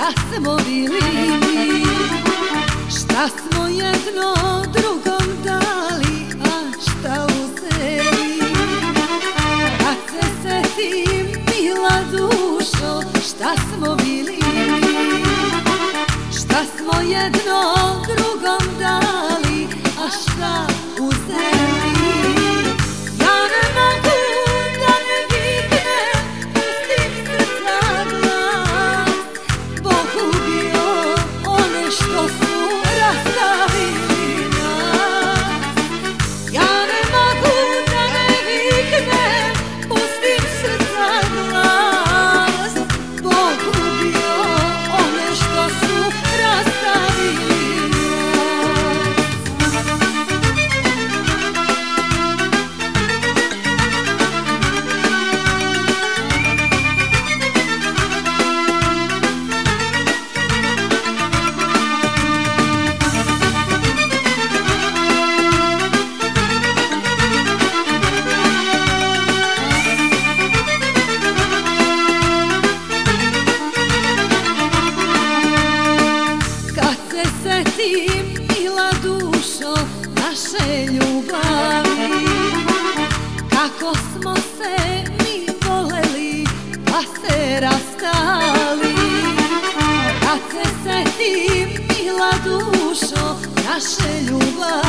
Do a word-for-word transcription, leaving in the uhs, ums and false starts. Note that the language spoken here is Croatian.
da smo bili mi, šta smo jedno drugom dali, a šta uzeli. Kad se setim, mila dušo, šta smo bili mi, šta smo jedno drugom dali, a šta uzeli. Ja ne mogu da ne viknem, pustim srca glas, pogubio one što su rastavili nas. Ja ne mogu da ne viknem, pustim srca glas, pogubio one što su rastavili setim, mila dušo, naše ljubavi, kako smo se mi voleli pa se rastali. Kad se setim, mila dušo, naše ljubavi,